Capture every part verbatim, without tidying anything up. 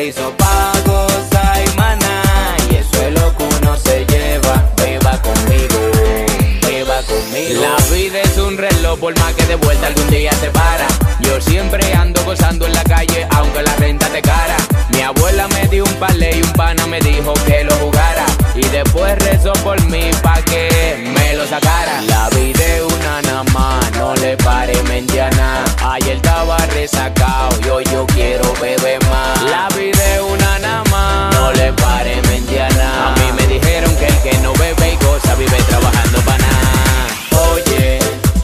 hizo pa' gozar y maná, y eso es lo que uno se lleva. Beba conmigo, beba conmigo. La vida es un reloj, por más que de vuelta algún día se para. Yo siempre ando gozando en la calle, aunque la renta te cara. Mi abuela me dio un palé y un pana me dijo que lo jugara, y después rezó por mí pa' que me lo sacara. La vida es una nada más, no le pare mendiana. Ayer estaba resacado y hoy yo quiero beber más. La vida es una nada más, no le pare mendiana. A mí me dijeron que el que no bebe y goza vive trabajando pa' nada. Oye,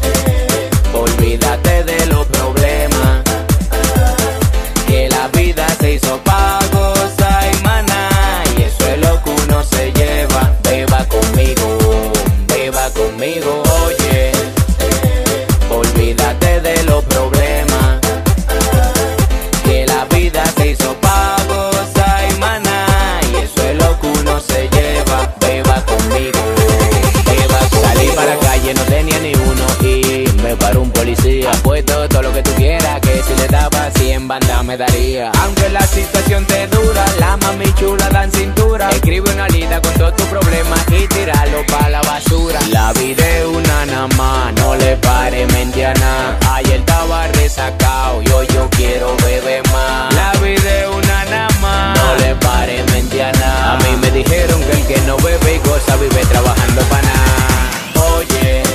olvídate de los problemas, que la vida se hizo pa' gozar y maná, y eso es lo que uno se lleva. Beba conmigo, beba conmigo. Oye, olvídate de los problemas, que la vida se hizo pa' gozar y maná, y eso es lo que uno se lleva. Beba conmigo, beba conmigo. Salí para la calle, no tenía ni uno y me paró un policía. Apuesto todo lo que tú quieras, que si le daba cien bandas me daría. Aunque la situación te dura, la mami chula dan cintura. Escribe una lista con todos tus problemas y tíralo pa' la basura. La vida es una nada más, no le pare mendiana. Ayer estaba resacado y hoy yo quiero beber más. La vida es una nada más, no le pare mendiana. A mí me dijeron que el que no bebe y goza vive trabajando pa' nada. Oye,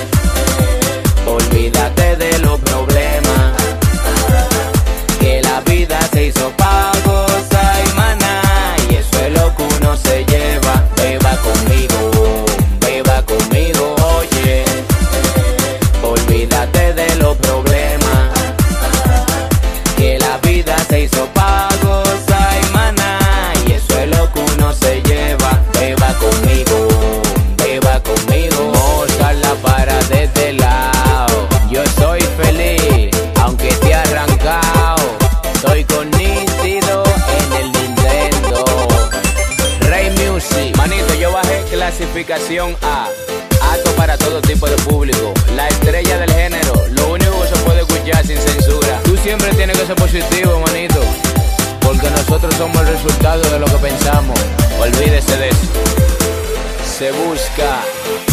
olvídate de los problemas, que la vida se hizo pa' gozar y maná, y eso es lo que uno se lleva. Beba conmigo, beba conmigo. Oye, olvídate de los problemas, que la vida se hizo pa' gozar y maná, y eso es lo que uno se lleva. Beba conmigo, beba conmigo. Mozarla para de este lado. Yo soy feliz, aunque te he arrancado. Estoy con nítido en el Nintendo. Rey Music. Manito, yo bajé clasificación A, apto para todo tipo de público. La estrella del género, lo único que se puede escuchar sin censura. Tú siempre tienes que ser positivo, manito, porque nosotros somos el resultado de lo que pensamos. Olvídese de eso. Se busca